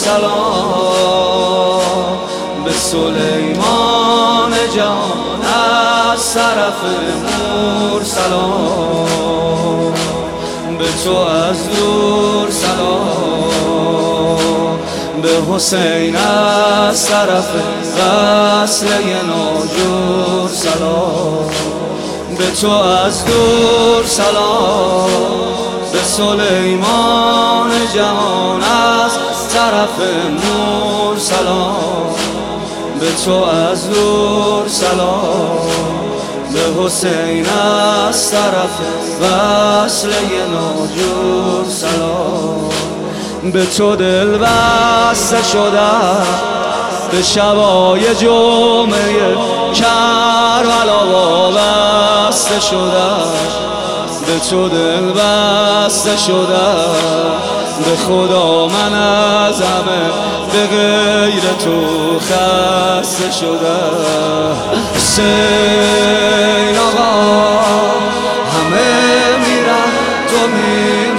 سلام به سلیمان جان از طرف مور سلام به تو از دور سلام به حسین از طرف وصله ناجور سلام به تو از دور سلام به سلیمان جهان از طرف نور سلام به تو از دور سلام به حسین از طرف وصله ناجور سلام به تو دل بسته شدم به شبای جمعه کربلا وابسته شدم به تو دل بسته شدم به خدا من از همه به غیر تو خسته شدم حسین آقا همه میرن تو میری